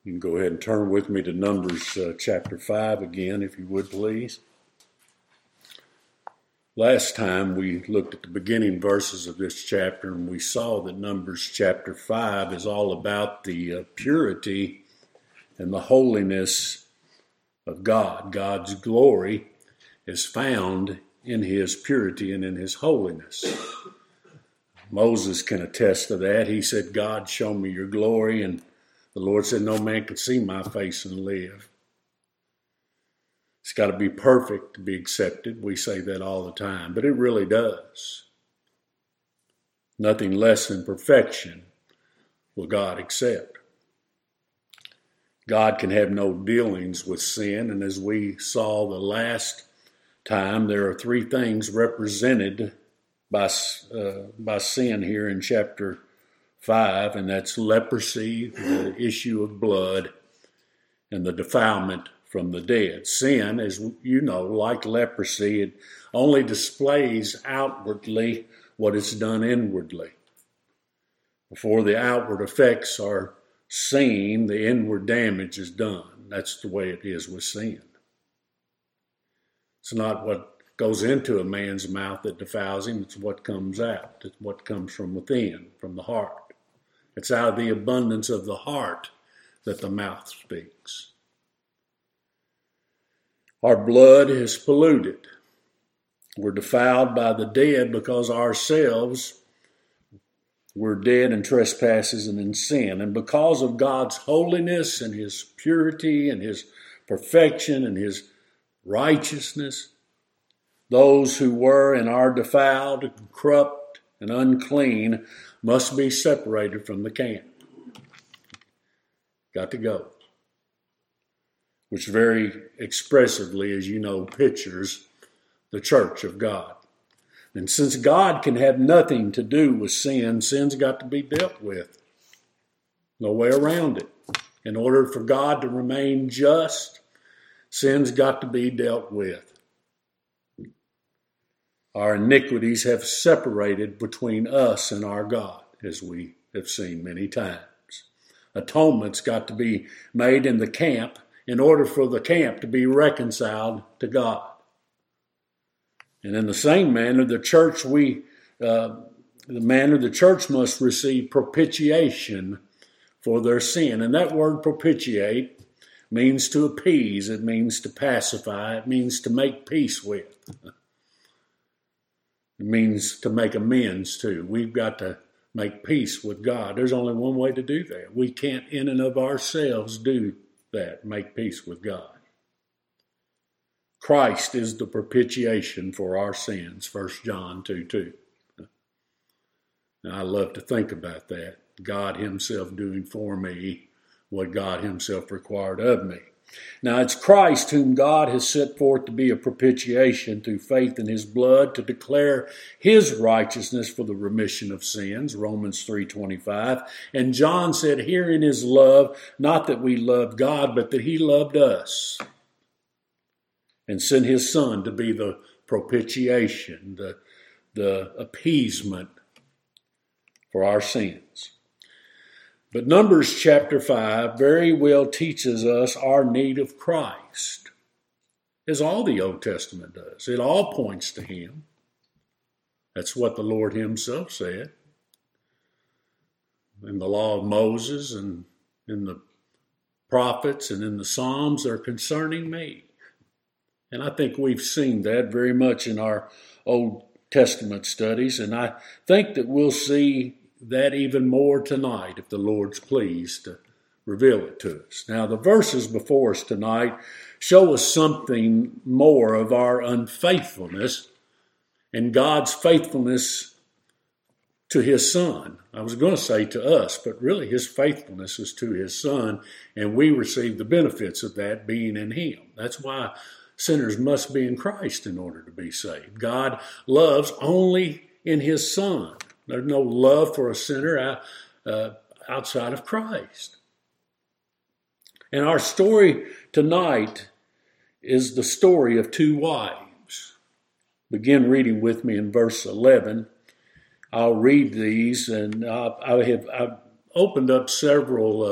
You can go ahead and turn with me to Numbers chapter 5 again, if you would, please. Last time we looked at the beginning verses of this chapter, and we saw that Numbers chapter 5 is all about the purity and the holiness of God. God's glory is found in his purity and in his holiness. Moses can attest to that. He said, "God, show me your glory." And the Lord said, "No man can see my face and live." It's got to be perfect to be accepted. We say that all the time, but it really does. Nothing less than perfection will God accept. God can have no dealings with sin, and as we saw the last time, there are three things represented by sin here in chapter 5, and that's leprosy, the issue of blood, and the defilement from the dead. Sin, as you know, like leprosy, it only displays outwardly what it's done inwardly. Before the outward effects are seen, the inward damage is done. That's the way it is with sin. It's not what goes into a man's mouth that defiles him, it's what comes out. It's what comes from within, from the heart. It's out of the abundance of the heart that the mouth speaks. Our blood is polluted. We're defiled by the dead because ourselves were dead in trespasses and in sin. And because of God's holiness and his purity and his perfection and his righteousness, those who were and are defiled, corrupt, and unclean must be separated from the camp. Got to go. Which very expressively, as you know, pictures the church of God. And since God can have nothing to do with sin, sin's got to be dealt with. No way around it. In order for God to remain just, sin's got to be dealt with. Our iniquities have separated between us and our God, as we have seen many times. Atonement's got to be made in the camp in order for the camp to be reconciled to God. And in the same manner, the church must receive propitiation for their sin. And that word propitiate means to appease, it means to pacify, it means to make peace with. It means to make amends to. We've got to make peace with God. There's only one way to do that. We can't in and of ourselves do that, make peace with God. Christ is the propitiation for our sins, 1 John 2:2. Now, I love to think about that. God himself doing for me what God himself required of me. Now, it's Christ whom God has set forth to be a propitiation through faith in his blood to declare his righteousness for the remission of sins, Romans 3:25. And John said, "Herein is love, not that we loved God, but that he loved us and sent his Son to be the propitiation, the appeasement for our sins." But Numbers chapter 5 very well teaches us our need of Christ, as all the Old Testament does. It all points to him. That's what the Lord himself said in the law of Moses and in the prophets and in the Psalms are concerning me. And I think we've seen that very much in our Old Testament studies, and I think that we'll see that even more tonight if the Lord's pleased to reveal it to us. Now, the verses before us tonight show us something more of our unfaithfulness and God's faithfulness to his Son. I was going to say to us, but really his faithfulness is to his Son, and we receive the benefits of that being in him. That's why sinners must be in Christ in order to be saved. God loves only in his Son. There's no love for a sinner outside of Christ. And our story tonight is the story of two wives. Begin reading with me in verse 11. I'll read these, and I've opened up several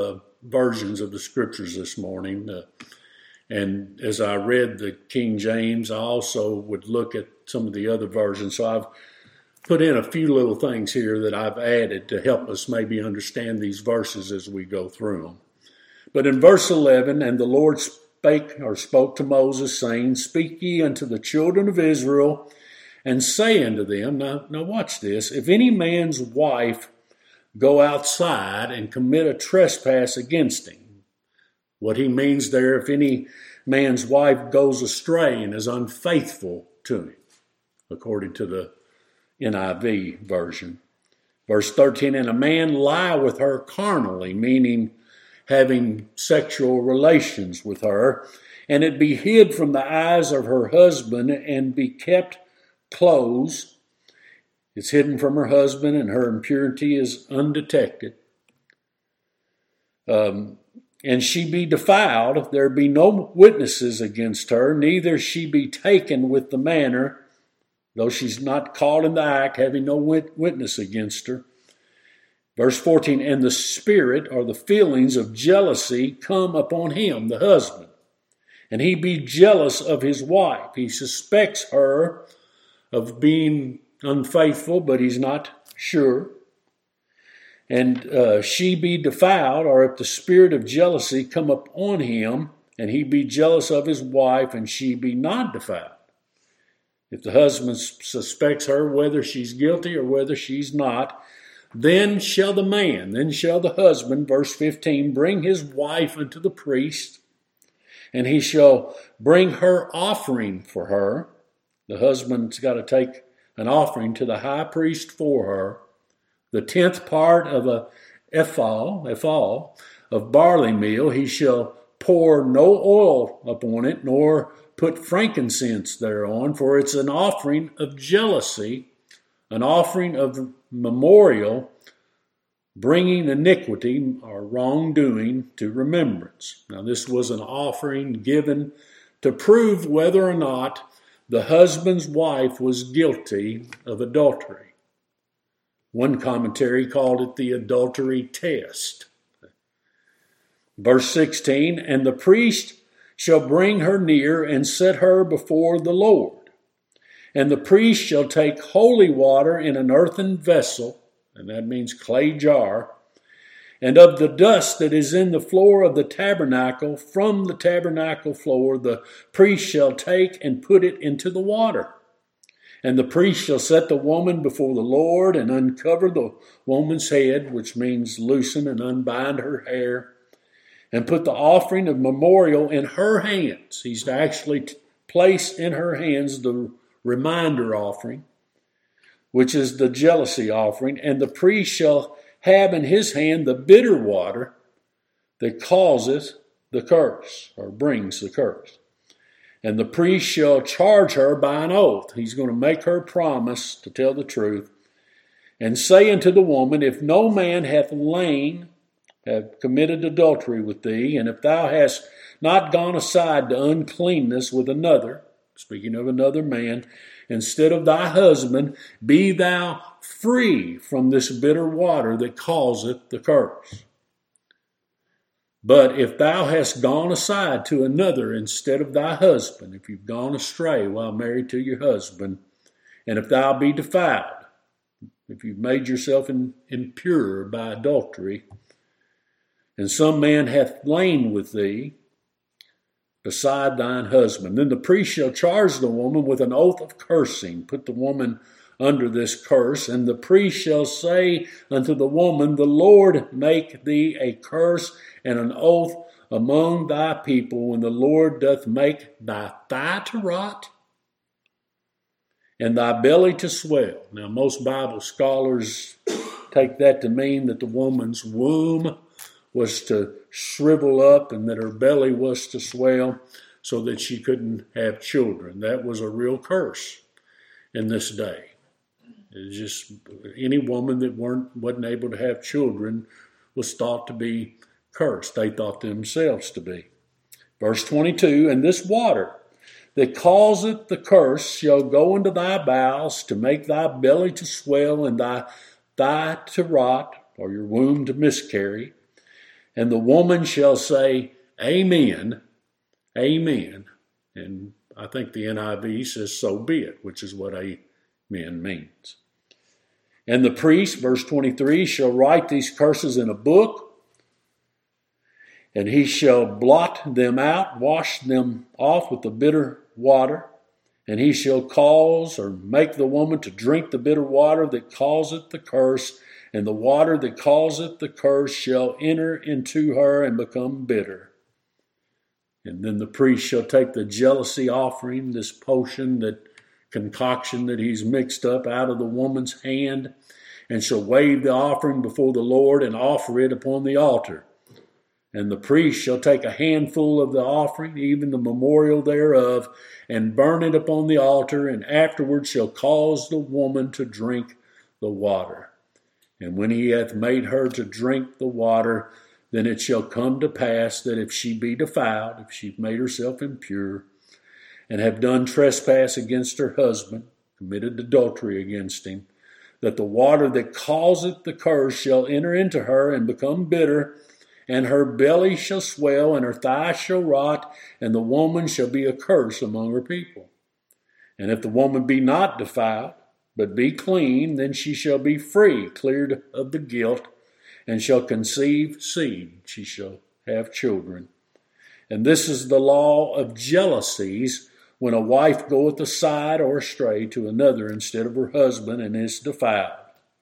versions of the scriptures this morning. And as I read the King James, I also would look at some of the other versions. So I've put in a few little things here that I've added to help us maybe understand these verses as we go through them. But in verse 11, and the Lord spoke to Moses, saying, Speak ye unto the children of Israel, and say unto them, now watch this, if any man's wife go outside and commit a trespass against him. What he means there, if any man's wife goes astray and is unfaithful to him, according to the NIV version. Verse 13, and a man lie with her carnally, meaning having sexual relations with her, and it be hid from the eyes of her husband and be kept closed. It's hidden from her husband and her impurity is undetected. And she be defiled, there be no witnesses against her, neither she be taken with the manner, though she's not caught in the act, having no witness against her. Verse 14, and the spirit or the feelings of jealousy come upon him, the husband, and he be jealous of his wife. He suspects her of being unfaithful, but he's not sure. And she be defiled, or if the spirit of jealousy come upon him, and he be jealous of his wife, and she be not defiled. If the husband suspects her, whether she's guilty or whether she's not, then shall the husband, verse 15, bring his wife unto the priest, and he shall bring her offering for her. The husband's got to take an offering to the high priest for her. The 10th part of a ephah of barley meal, he shall pour no oil upon it, nor put frankincense thereon, for it's an offering of jealousy, an offering of memorial, bringing iniquity or wrongdoing to remembrance. Now, this was an offering given to prove whether or not the husband's wife was guilty of adultery. One commentary called it the adultery test. Verse 16, and the priest shall bring her near and set her before the Lord. And the priest shall take holy water in an earthen vessel, and that means clay jar, and of the dust that is in the floor of the tabernacle, from the tabernacle floor, the priest shall take and put it into the water. And the priest shall set the woman before the Lord and uncover the woman's head, which means loosen and unbind her hair, and put the offering of memorial in her hands. He's to actually place in her hands the reminder offering, which is the jealousy offering. And the priest shall have in his hand the bitter water that causes the curse, or brings the curse. And the priest shall charge her by an oath. He's going to make her promise to tell the truth. And say unto the woman, if no man hath committed adultery with thee, and if thou hast not gone aside to uncleanness with another, speaking of another man, instead of thy husband, be thou free from this bitter water that causeth the curse. But if thou hast gone aside to another instead of thy husband, if you've gone astray while married to your husband, and if thou be defiled, if you've made yourself impure by adultery, and some man hath lain with thee beside thine husband, then the priest shall charge the woman with an oath of cursing, put the woman under this curse, and the priest shall say unto the woman, the Lord make thee a curse and an oath among thy people when the Lord doth make thy thigh to rot and thy belly to swell. Now, most Bible scholars take that to mean that the woman's womb was to shrivel up and that her belly was to swell so that she couldn't have children. That was a real curse in this day. It's just any woman that wasn't able to have children was thought to be cursed. They thought themselves to be. Verse 22, and this water that causeth the curse shall go into thy bowels to make thy belly to swell and thy thigh to rot, or your womb to miscarry. And the woman shall say, Amen, Amen. And I think the NIV says, so be it, which is what amen means. And the priest, verse 23, shall write these curses in a book, and he shall blot them out, wash them off with the bitter water, and he shall cause or make the woman to drink the bitter water that causeth the curse, and the water that causeth the curse shall enter into her and become bitter. And then the priest shall take the jealousy offering, this potion, that concoction that he's mixed up, out of the woman's hand, and shall wave the offering before the Lord and offer it upon the altar. And the priest shall take a handful of the offering, even the memorial thereof, and burn it upon the altar, and afterward shall cause the woman to drink the water. And when he hath made her to drink the water, then it shall come to pass that if she be defiled, if she made herself impure, and have done trespass against her husband, committed adultery against him, that the water that causeth the curse shall enter into her and become bitter, and her belly shall swell, and her thighs shall rot, and the woman shall be a curse among her people. And if the woman be not defiled, but be clean, then she shall be free, cleared of the guilt, and shall conceive seed. She shall have children. And this is the law of jealousies, when a wife goeth aside or astray to another instead of her husband, and is defiled.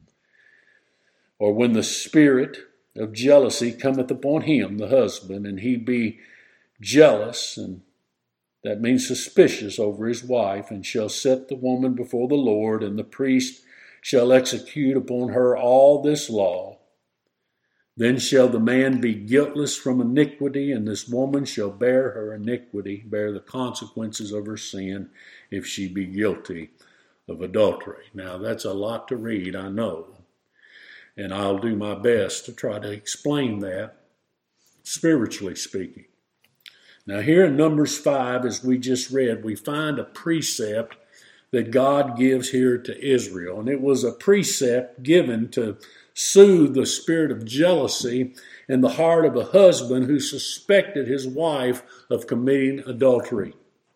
Or when the spirit of jealousy cometh upon him, the husband, and he be jealous, and that means suspicious, over his wife, and shall set the woman before the Lord, and the priest shall execute upon her all this law. Then shall the man be guiltless from iniquity, and this woman shall bear her iniquity, bear the consequences of her sin, if she be guilty of adultery. Now, that's a lot to read, I know, and I'll do my best to try to explain that, spiritually speaking. Now, here in Numbers 5, as we just read, we find a precept that God gives here to Israel, and it was a precept given to soothe the spirit of jealousy in the heart of a husband who suspected his wife of committing adultery.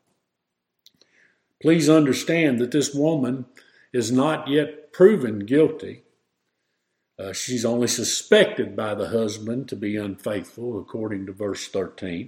Please understand that this woman is not yet proven guilty. She's only suspected by the husband to be unfaithful, according to verse 13.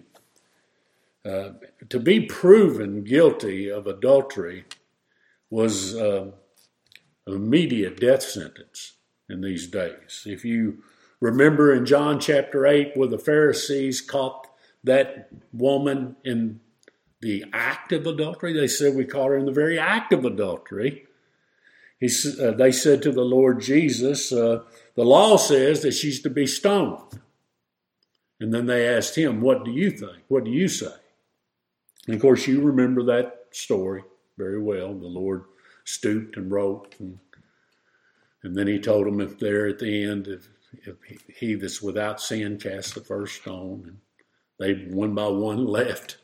To be proven guilty of adultery was an immediate death sentence in these days. If you remember in John chapter 8, where the Pharisees caught that woman in the act of adultery, they said, we caught her in the very act of adultery. They said to the Lord Jesus, the law says that she's to be stoned. And then they asked him, what do you think? What do you say? And of course, you remember that story very well. The Lord stooped and wrote, and then he told them, if there at the end, if he that's without sin cast the first stone, and they one by one left.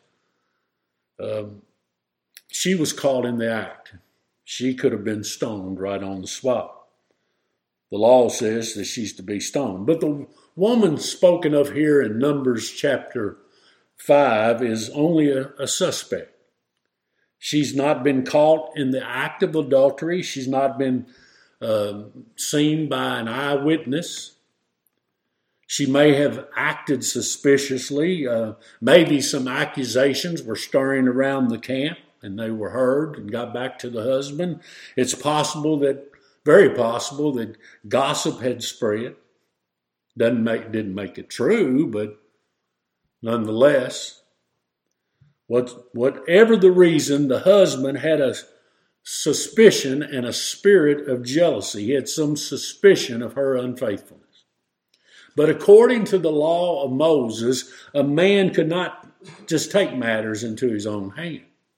She was caught in the act. She could have been stoned right on the spot. The law says that she's to be stoned. But the woman spoken of here in Numbers chapter 5 is only a suspect. She's not been caught in the act of adultery. She's not been seen by an eyewitness. She may have acted suspiciously. Maybe some accusations were stirring around the camp, and they were heard and got back to the husband. It's very possible that gossip had spread. Didn't make it true, but nonetheless, whatever the reason, the husband had a suspicion and a spirit of jealousy. He had some suspicion of her unfaithfulness. But according to the law of Moses, a man could not just take matters into his own hand.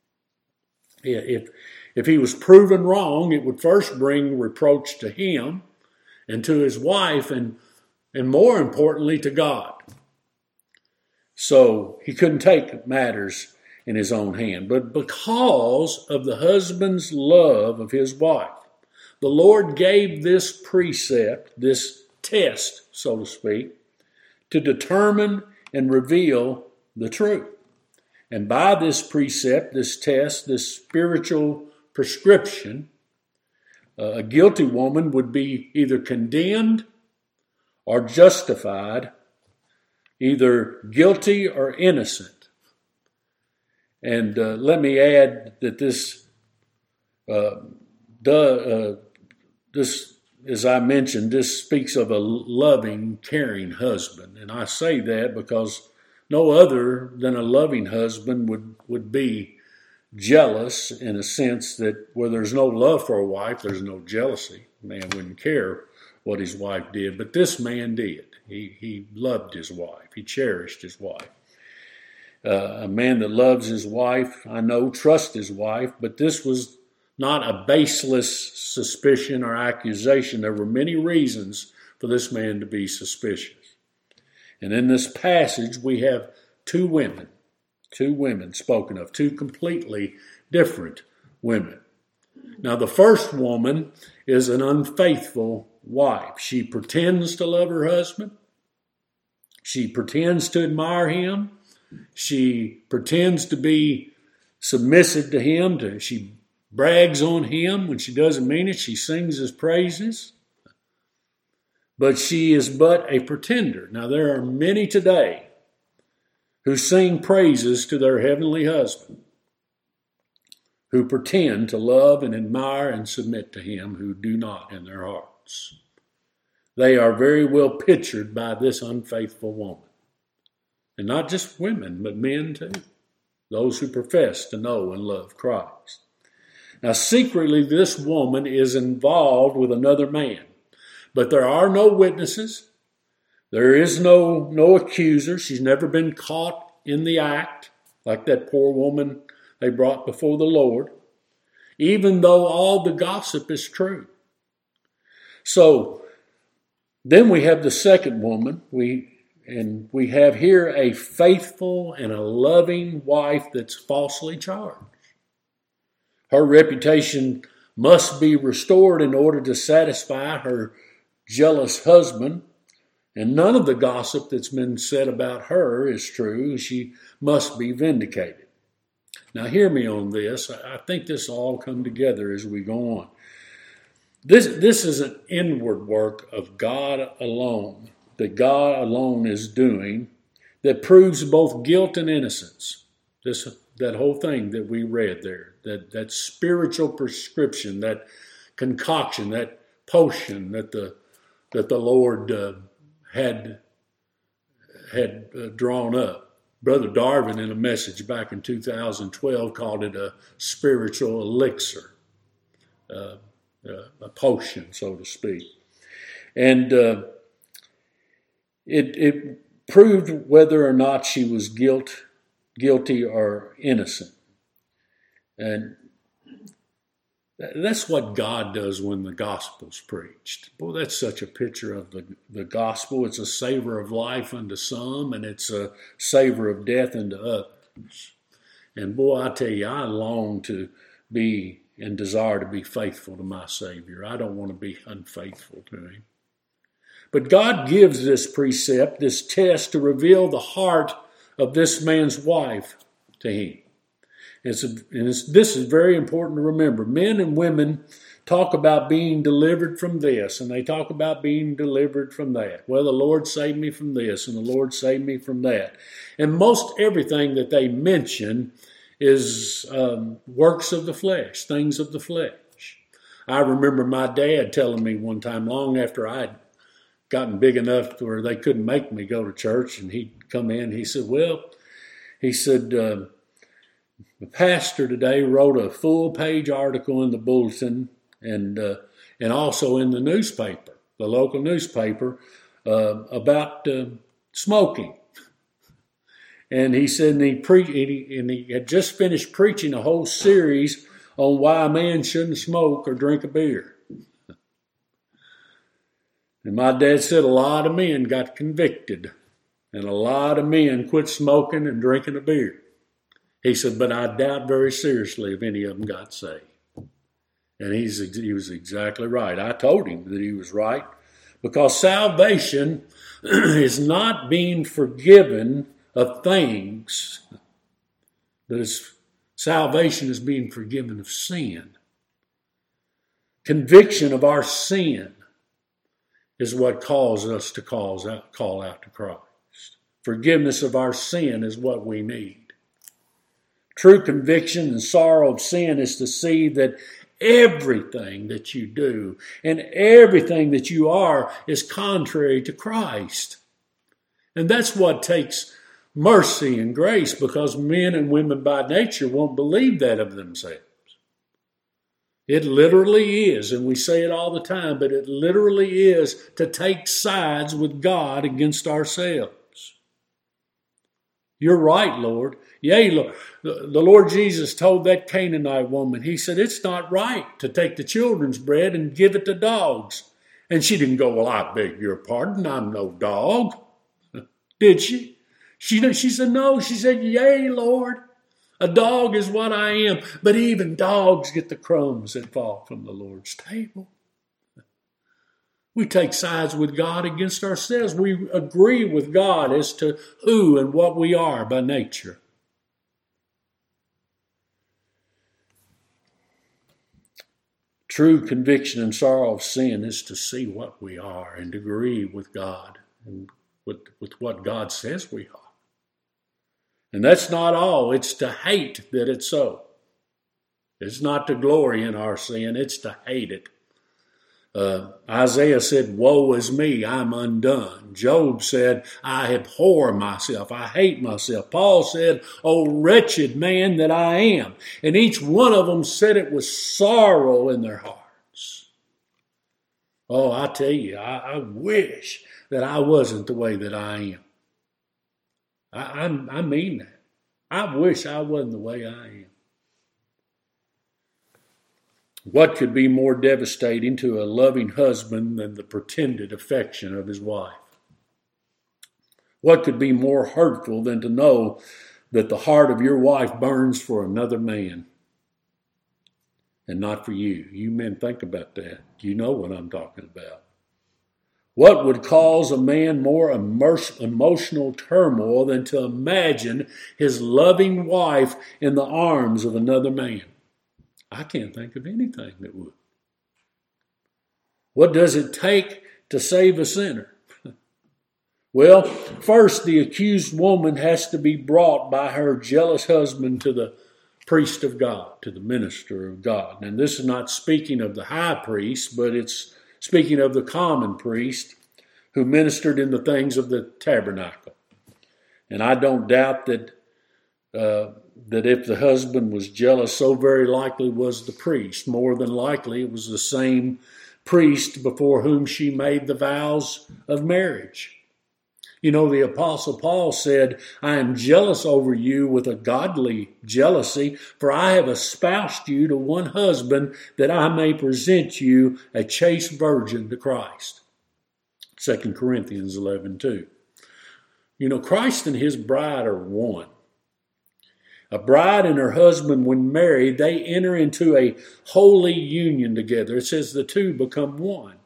If he was proven wrong, it would first bring reproach to him and to his wife, and more importantly, to God. So he couldn't take matters in his own hand. But because of the husband's love of his wife, the Lord gave this precept, this test, so to speak, to determine and reveal the truth. And by this precept, this test, this spiritual prescription, a guilty woman would be either condemned or justified, either guilty or innocent. And let me add that this, as I mentioned, this speaks of a loving, caring husband. And I say that because no other than a loving husband would be jealous, in a sense that where there's no love for a wife, there's no jealousy. A man wouldn't care what his wife did, but this man did. He loved his wife. He cherished his wife. A man that loves his wife, I know, trusts his wife, but this was not a baseless suspicion or accusation. There were many reasons for this man to be suspicious. And in this passage, we have two women spoken of, two completely different women. Now, the first woman is an unfaithful wife. She pretends to love her husband. She pretends to admire him. She pretends to be submissive to him. She brags on him when she doesn't mean it. She sings his praises. But she is but a pretender. Now, there are many today who sing praises to their heavenly husband, who pretend to love and admire and submit to him, who do not in their hearts. They are very well pictured by this unfaithful woman. And not just women, but men too. Those who profess to know and love Christ. Now, secretly, this woman is involved with another man. But there are no witnesses. There is no accuser. She's never been caught in the act, like that poor woman they brought before the Lord, even though all the gossip is true. So, then we have the second woman. We have here a faithful and a loving wife that's falsely charged. Her reputation must be restored in order to satisfy her jealous husband, and none of the gossip that's been said about her is true. She must be vindicated. Now, hear me on this. I think this will all come together as we go on. This is an inward work of God alone, that God alone is doing, that proves both guilt and innocence. That whole thing that we read there, that spiritual prescription, that concoction, that potion that the Lord had drawn up. Brother Darwin, in a message back in 2012, called it a spiritual elixir, a potion, so to speak. And it proved whether or not she was guilty or innocent. And that's what God does when the gospel's preached. Boy, that's such a picture of the gospel. It's a savor of life unto some, and it's a savor of death unto others. And boy, I tell you, I long to be and desire to be faithful to my Savior. I don't want to be unfaithful to Him. But God gives this precept, this test, to reveal the heart of this man's wife to him. This is very important to remember. Men and women talk about being delivered from this, and they talk about being delivered from that. Well, the Lord saved me from this, and the Lord saved me from that. And most everything that they mention is works of the flesh, things of the flesh. I remember my dad telling me one time, long after I'd gotten big enough where they couldn't make me go to church, and he'd come in, he said, the pastor today wrote a full-page article in the bulletin and also in the newspaper, the local newspaper, about smoking. And he said, he had just finished preaching a whole series on why a man shouldn't smoke or drink a beer. And my dad said a lot of men got convicted, and a lot of men quit smoking and drinking a beer. He said, but I doubt very seriously if any of them got saved. And he was exactly right. I told him that he was right, Because salvation is not being forgiven of things, but salvation is being forgiven of sin. Conviction of our sin is what calls us to call out to Christ. Forgiveness of our sin is what we need. True conviction and sorrow of sin is to see that everything that you do and everything that you are is contrary to Christ. And that's what takes mercy and grace, because men and women by nature won't believe that of themselves. It literally is, and we say it all the time, but it literally is to take sides with God against ourselves. You're right, Lord. Yea, Lord. The Lord Jesus told that Canaanite woman, he said, it's not right to take the children's bread and give it to dogs. And she didn't go, well, I beg your pardon, I'm no dog. Did she? She said, no. She said, yea, Lord. A dog is what I am. But even dogs get the crumbs that fall from the Lord's table. We take sides with God against ourselves. We agree with God as to who and what we are by nature. True conviction and sorrow of sin is to see what we are and agree with God and with what God says we are. And that's not all. It's to hate that it's so. It's not to glory in our sin. It's to hate it. Isaiah said, woe is me, I'm undone. Job said, I abhor myself, I hate myself. Paul said, oh, wretched man that I am. And each one of them said it with sorrow in their hearts. Oh, I tell you, I wish that I wasn't the way that I am. I mean that. I wish I wasn't the way I am. What could be more devastating to a loving husband than the pretended affection of his wife? What could be more hurtful than to know that the heart of your wife burns for another man and not for you? You men, think about that. You know what I'm talking about. What would cause a man more emotional turmoil than to imagine his loving wife in the arms of another man? I can't think of anything that would. What does it take to save a sinner? Well, first, the accused woman has to be brought by her jealous husband to the priest of God, to the minister of God. And this is not speaking of the high priest, but it's speaking of the common priest who ministered in the things of the tabernacle. And I don't doubt that if the husband was jealous, so very likely was the priest. More than likely, it was the same priest before whom she made the vows of marriage. You know, the Apostle Paul said, I am jealous over you with a godly jealousy, for I have espoused you to one husband, that I may present you a chaste virgin to Christ. 2 Corinthians 11:2. You know, Christ and his bride are one. A bride and her husband, when married, they enter into a holy union together. It says the two become one.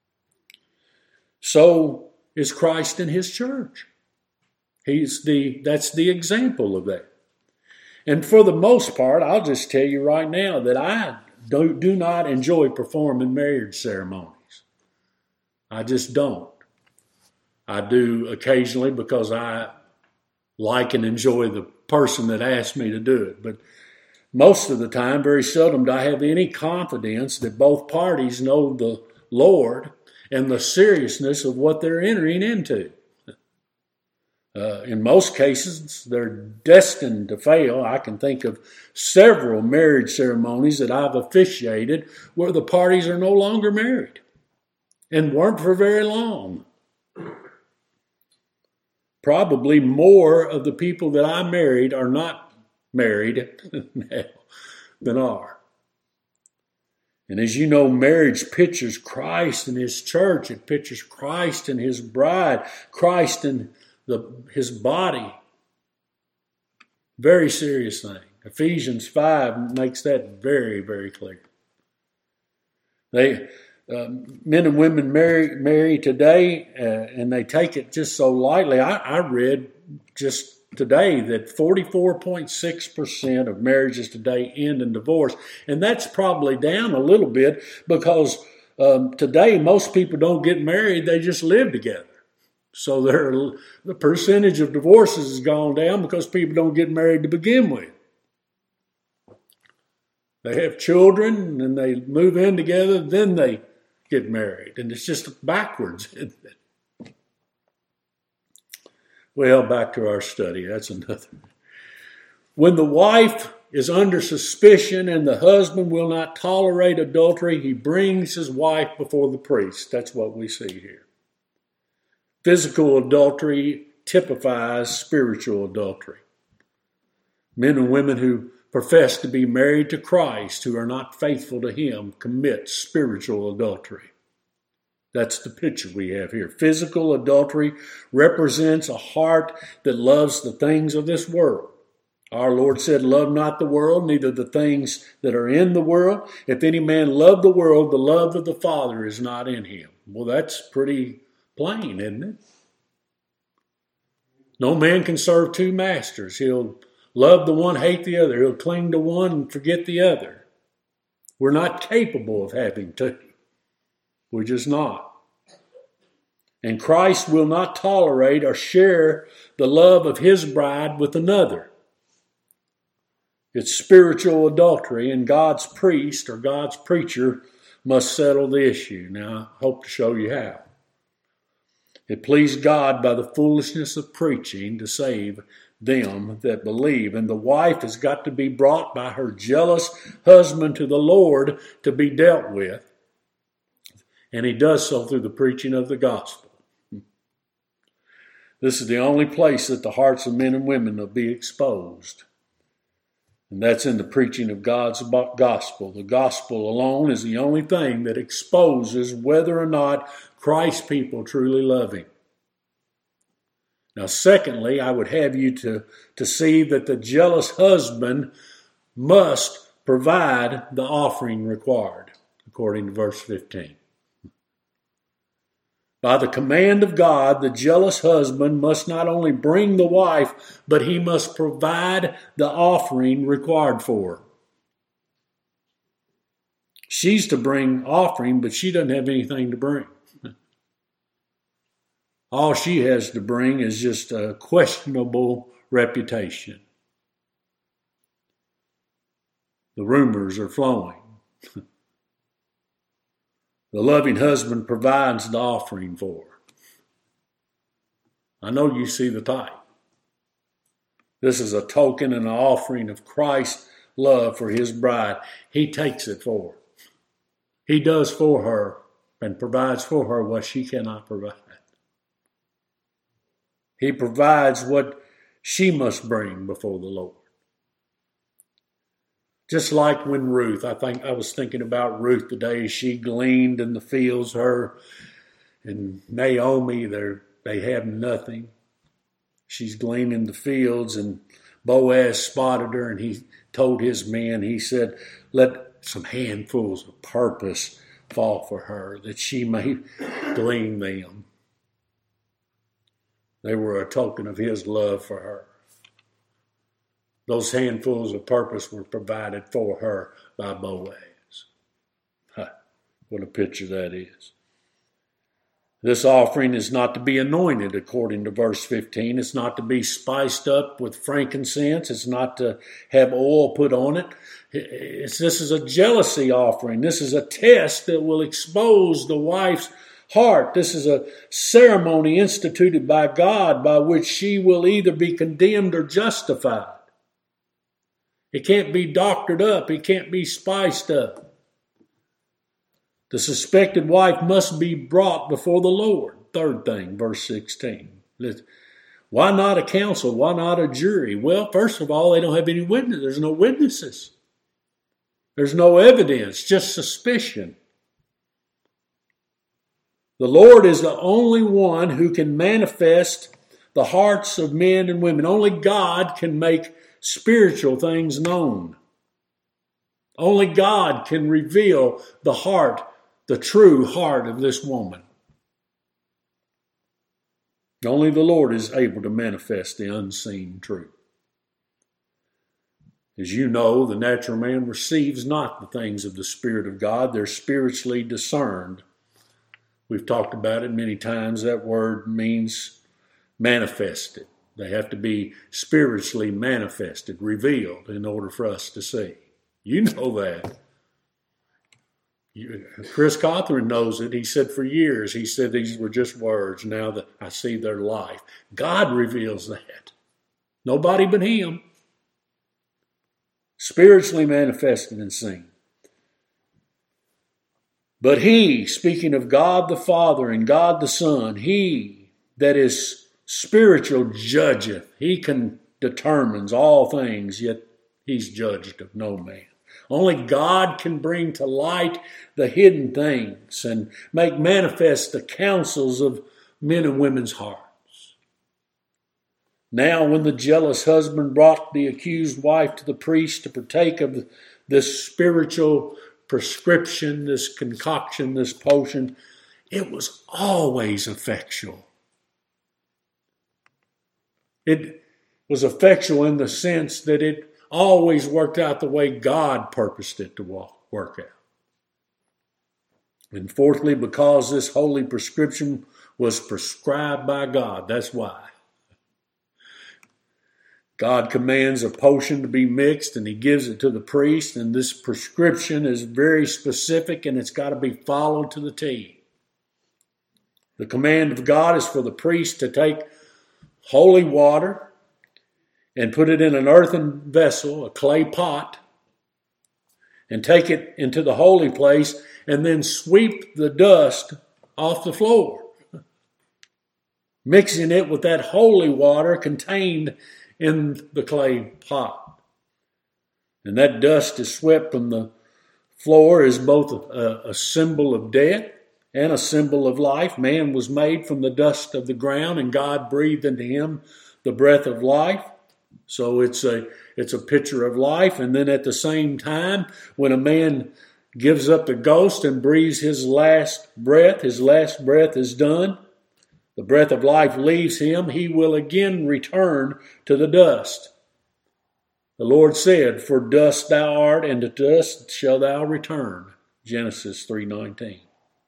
So is Christ and his church. That's the example of that. And for the most part, I'll just tell you right now that I do not enjoy performing marriage ceremonies. I just don't. I do occasionally because I like and enjoy the person that asked me to do it. But most of the time, very seldom do I have any confidence that both parties know the Lord and the seriousness of what they're entering into. In most cases, they're destined to fail. I can think of several marriage ceremonies that I've officiated where the parties are no longer married and weren't for very long. Probably more of the people that I married are not married now than are. And as you know, marriage pictures Christ and his church. It pictures Christ and his bride, Christ and his body. Very serious thing. Ephesians 5 makes that very, very clear. men and women marry today, and they take it just so lightly. I read just today that 44.6% of marriages today end in divorce, and that's probably down a little bit because today most people don't get married; they just live together. So the percentage of divorces has gone down because people don't get married to begin with. They have children and they move in together, then they get married. And it's just backwards, isn't it? Well, back to our study. That's another. When the wife is under suspicion and the husband will not tolerate adultery, he brings his wife before the priest. That's what we see here. Physical adultery typifies spiritual adultery. Men and women who profess to be married to Christ, who are not faithful to Him, commit spiritual adultery. That's the picture we have here. Physical adultery represents a heart that loves the things of this world. Our Lord said, "Love not the world, neither the things that are in the world. If any man love the world, the love of the Father is not in him." Well, that's pretty plain, isn't it? No man can serve two masters. He'll love the one, hate the other. He'll cling to one and forget the other. We're not capable of having two. We're just not. And Christ will not tolerate or share the love of His bride with another. It's spiritual adultery, and God's priest or God's preacher must settle the issue. Now, I hope to show you how. It pleased God by the foolishness of preaching to save them that believe. And the wife has got to be brought by her jealous husband to the Lord to be dealt with. And He does so through the preaching of the gospel. This is the only place that the hearts of men and women will be exposed. And that's in the preaching of God's gospel. The gospel alone is the only thing that exposes whether or not Christ's people truly love Him. Now, secondly, I would have you to see that the jealous husband must provide the offering required, according to verse 15. By the command of God, the jealous husband must not only bring the wife, but he must provide the offering required for her. She's to bring offering, but she doesn't have anything to bring. All she has to bring is just a questionable reputation. The rumors are flowing. The loving husband provides the offering for her. I know you see the type. This is a token and an offering of Christ's love for His bride. He takes it for her. He does for her and provides for her what she cannot provide. He provides what she must bring before the Lord. Just like when Ruth, I was thinking about Ruth today as she gleaned in the fields, her and Naomi, they have nothing. She's gleaning the fields, and Boaz spotted her, and he told his men, he said, "Let some handfuls of purpose fall for her, that she may glean them." They were a token of his love for her. Those handfuls of purpose were provided for her by Boaz. What a picture that is. This offering is not to be anointed, according to verse 15. It's not to be spiced up with frankincense. It's not to have oil put on it. This is a jealousy offering. This is a test that will expose the wife's heart. This is a ceremony instituted by God by which she will either be condemned or justified. It can't be doctored up. It can't be spiced up. The suspected wife must be brought before the Lord. Third thing, verse 16. Why not a council? Why not a jury? Well, first of all, they don't have any witnesses. There's no witnesses. There's no evidence, just suspicion. The Lord is the only one who can manifest the hearts of men and women. Only God can make spiritual things known. Only God can reveal the heart the true heart of this woman. Only the Lord is able to manifest the unseen truth. As you know, the natural man receives not the things of the Spirit of God. They're spiritually discerned. We've talked about it many times. That word means manifested. They have to be spiritually manifested, revealed, in order for us to see. You know that. Chris Cawthorn knows it. He said for years, he said these were just words. Now that I see their life. God reveals that. Nobody but Him. Spiritually manifested and seen. But He, speaking of God the Father and God the Son, He that is spiritual judgeth. He determines all things, yet He's judged of no man. Only God can bring to light the hidden things and make manifest the counsels of men and women's hearts. Now, when the jealous husband brought the accused wife to the priest to partake of this spiritual prescription, this concoction, this potion, it was always effectual. It was effectual in the sense that it always worked out the way God purposed it to work out. And fourthly, because this holy prescription was prescribed by God. That's why. God commands a potion to be mixed and He gives it to the priest, and this prescription is very specific and it's got to be followed to the T. The command of God is for the priest to take holy water and put it in an earthen vessel, a clay pot, and take it into the holy place and then sweep the dust off the floor, mixing it with that holy water contained in the clay pot. And that dust is swept from the floor is both a symbol of death and a symbol of life. Man was made from the dust of the ground, and God breathed into him the breath of life. So it's a picture of life. And then at the same time, when a man gives up the ghost and breathes his last breath is done. The breath of life leaves him. He will again return to the dust. The Lord said, "For dust thou art, and to dust shalt thou return." Genesis 3:19.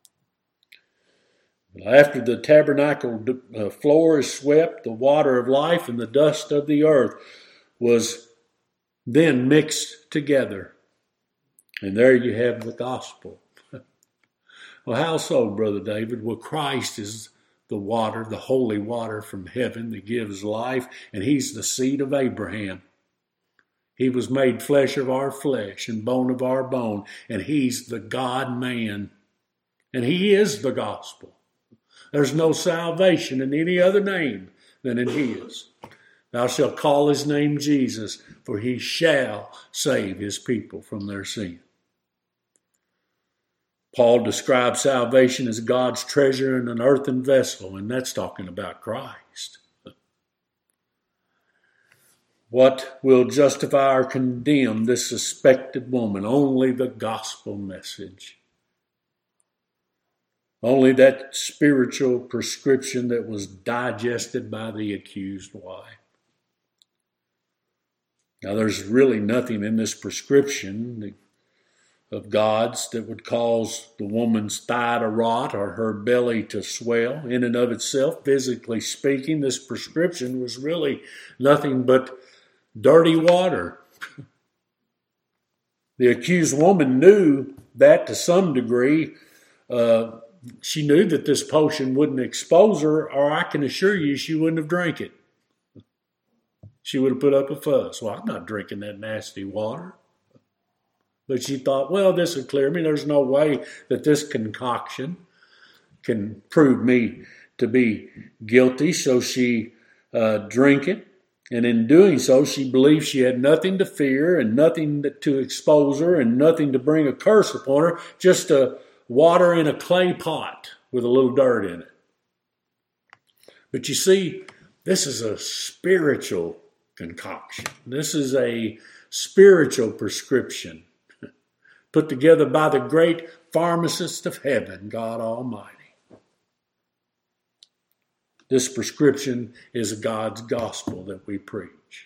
After the tabernacle floor is swept, the water of life and the dust of the earth was then mixed together. And there you have the gospel. Well, how so, Brother David? Well, Christ is the water, the holy water from heaven that gives life, and He's the seed of Abraham. He was made flesh of our flesh and bone of our bone, and He's the God-man, and He is the gospel. There's no salvation in any other name than in His. Thou shalt call His name Jesus, for He shall save His people from their sin. Paul describes salvation as God's treasure in an earthen vessel, and that's talking about Christ. What will justify or condemn this suspected woman? Only the gospel message. Only that spiritual prescription that was digested by the accused wife. Now, there's really nothing in this prescription of God's that would cause the woman's thigh to rot or her belly to swell. In and of itself, physically speaking, this prescription was really nothing but dirty water. The accused woman knew that to some degree. She knew that this potion wouldn't expose her, or I can assure you she wouldn't have drank it. She would have put up a fuss. Well, I'm not drinking that nasty water. But she thought, well, this will clear me. There's no way that this concoction can prove me to be guilty. So she drank it. And in doing so, she believed she had nothing to fear and nothing to expose her and nothing to bring a curse upon her, just a water in a clay pot with a little dirt in it. But you see, this is a spiritual concoction. This is a spiritual prescription put together by the great pharmacist of heaven, God Almighty. This prescription is God's gospel that we preach.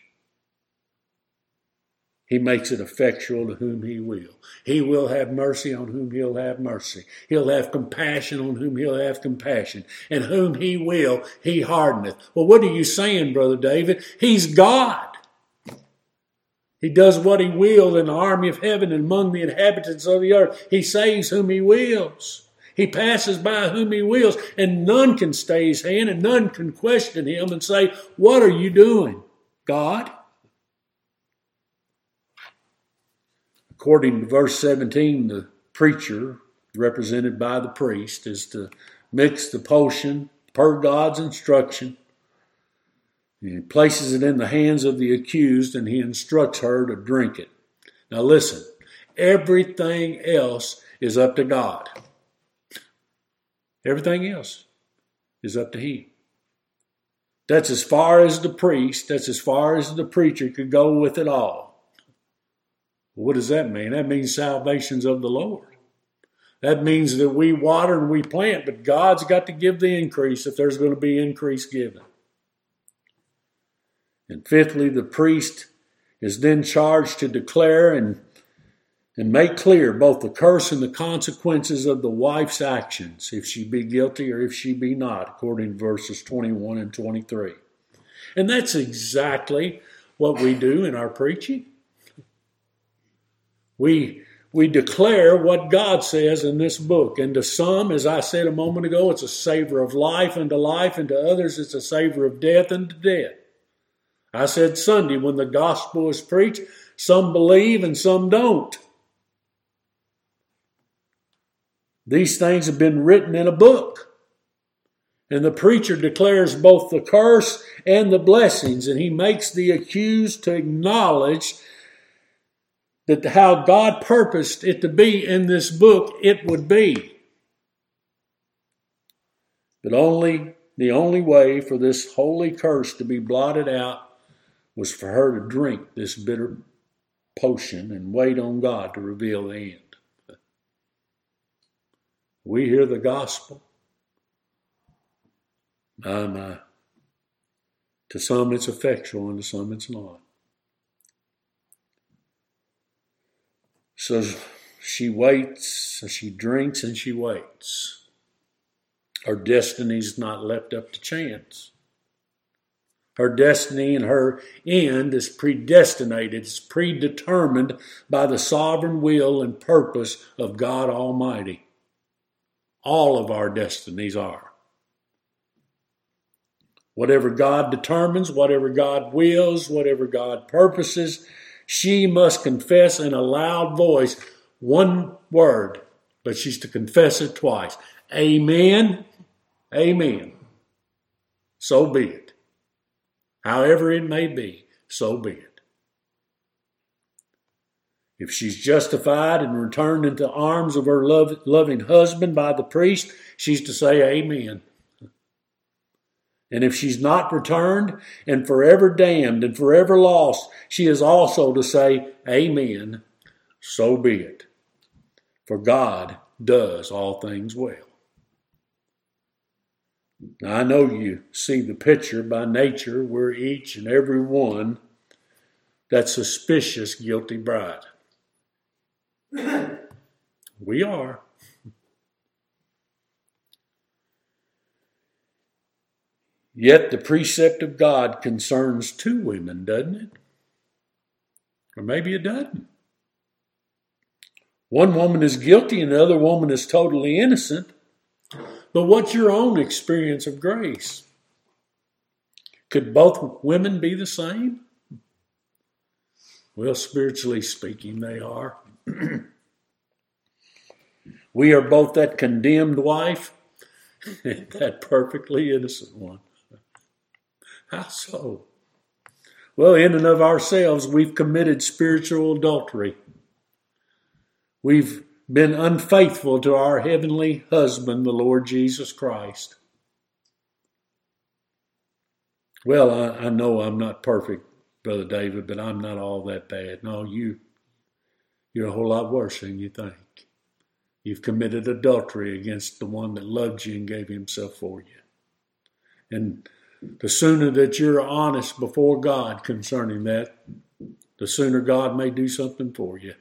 He makes it effectual to whom he will. He will have mercy on whom he'll have mercy. He'll have compassion on whom he'll have compassion. And whom he will, he hardeneth. Well, what are you saying, Brother David? He's God. He does what he will in the army of heaven and among the inhabitants of the earth. He saves whom he wills. He passes by whom he wills. And none can stay his hand and none can question him and say, what are you doing, God? According to verse 17, the preacher, represented by the priest, is to mix the potion per God's instruction. He places it in the hands of the accused and he instructs her to drink it. Now listen, everything else is up to God. Everything else is up to him. That's as far as the priest, that's as far as the preacher could go with it all. What does that mean? That means salvation's of the Lord. That means that we water and we plant, but God's got to give the increase if there's going to be increase given. And fifthly, the priest is then charged to declare and make clear both the curse and the consequences of the wife's actions, if she be guilty or if she be not, according to verses 21 and 23. And that's exactly what we do in our preaching. We declare what God says in this book. And to some, as I said a moment ago, it's a savor of life, and to others it's a savor of death unto death. I said Sunday when the gospel is preached, some believe and some don't. These things have been written in a book. And the preacher declares both the curse and the blessings, and he makes the accused to acknowledge that how God purposed it to be in this book, it would be. But the only way for this holy curse to be blotted out was for her to drink this bitter potion and wait on God to reveal the end. We hear the gospel. My. To some it's effectual and to some it's not. So she waits, she drinks and she waits. Her destiny's not left up to chance. Her destiny and her end is predestinated, it's predetermined by the sovereign will and purpose of God Almighty. All of our destinies are. Whatever God determines, whatever God wills, whatever God purposes, she must confess in a loud voice one word, but she's to confess it twice. Amen, amen. So be it. However it may be, so be it. If she's justified and returned into the arms of her loving husband by the priest, she's to say amen. And if she's not returned and forever damned and forever lost, she is also to say, amen, so be it. For God does all things well. Now, I know you see the picture by nature. We're each and every one that suspicious guilty bride. We are. Yet the precept of God concerns two women, doesn't it? Or maybe it doesn't. One woman is guilty and the other woman is totally innocent. But what's your own experience of grace? Could both women be the same? Well, spiritually speaking, they are. We are both that condemned wife and that perfectly innocent one. How so? Well, in and of ourselves, we've committed spiritual adultery. We've been unfaithful to our heavenly husband, the Lord Jesus Christ. Well, I know I'm not perfect, Brother David, but I'm not all that bad. No, you're a whole lot worse than you think. You've committed adultery against the one that loved you and gave himself for you. And the sooner that you're honest before God concerning that, the sooner God may do something for you.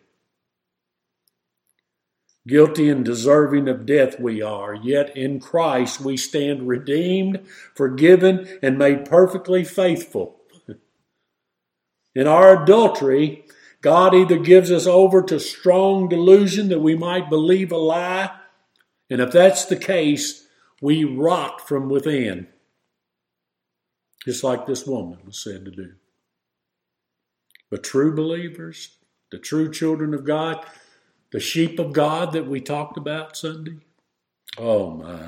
Guilty and deserving of death we are, yet in Christ we stand redeemed, forgiven, and made perfectly faithful. In our adultery, God either gives us over to strong delusion that we might believe a lie, and if that's the case, we rot from within, just like this woman was said to do. But true believers, the true children of God, the sheep of God that we talked about Sunday, oh my.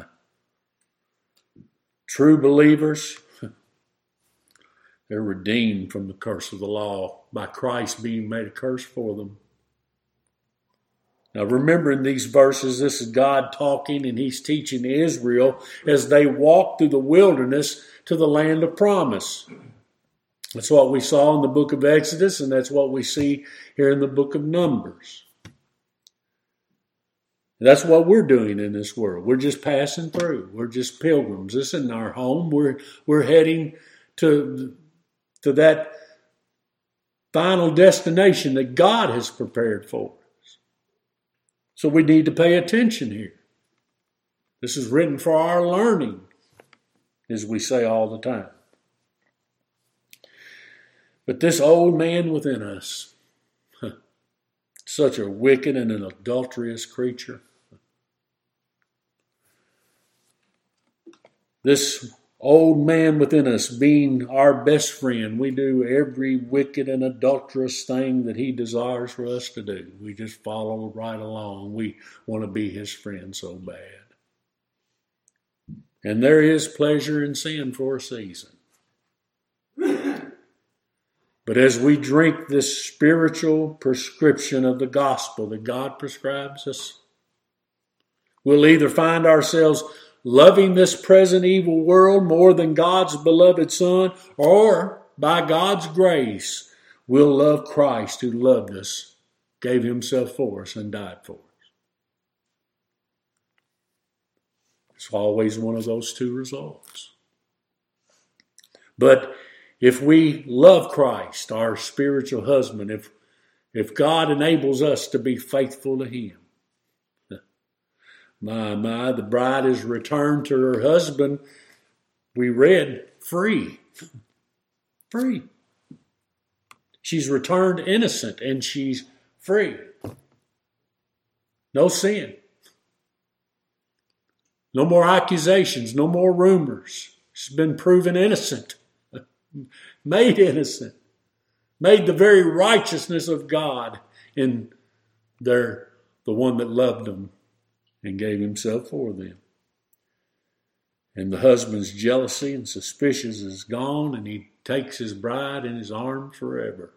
True believers, they're redeemed from the curse of the law by Christ being made a curse for them. Now remember, in these verses, this is God talking, and he's teaching Israel as they walk through the wilderness to the land of promise. That's what we saw in the book of Exodus, and that's what we see here in the book of Numbers. That's what we're doing in this world. We're just passing through. We're just pilgrims. This isn't our home. We're heading to that final destination that God has prepared for us. So we need to pay attention here. This is written for our learning, as we say all the time. But this old man within us, such a wicked and an adulterous creature. This old man within us being our best friend, we do every wicked and adulterous thing that he desires for us to do. We just follow right along. We want to be his friend so bad. And there is pleasure in sin for a season. But as we drink this spiritual prescription of the gospel that God prescribes us, we'll either find ourselves loving this present evil world more than God's beloved Son, or by God's grace, we'll love Christ who loved us, gave himself for us, and died for us. It's always one of those two results. But if we love Christ, our spiritual husband, if God enables us to be faithful to him, the bride is returned to her husband, we read, free. Free. She's returned innocent and she's free. No sin. No more accusations, no more rumors. She's been proven innocent. Made innocent, made the very righteousness of God in the one that loved them and gave himself for them. And the husband's jealousy and suspicion is gone, and he takes his bride in his arms forever.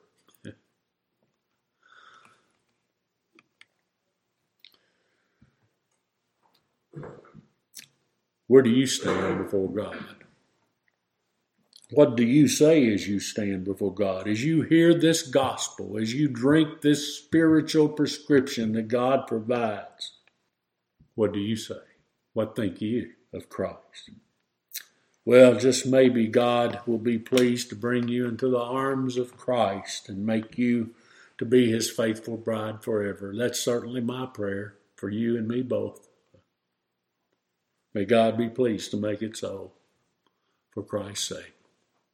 Where do you stand before God? What do you say as you stand before God? As you hear this gospel, as you drink this spiritual prescription that God provides, what do you say? What think you of Christ? Well, just maybe God will be pleased to bring you into the arms of Christ and make you to be his faithful bride forever. That's certainly my prayer for you and me both. May God be pleased to make it so for Christ's sake.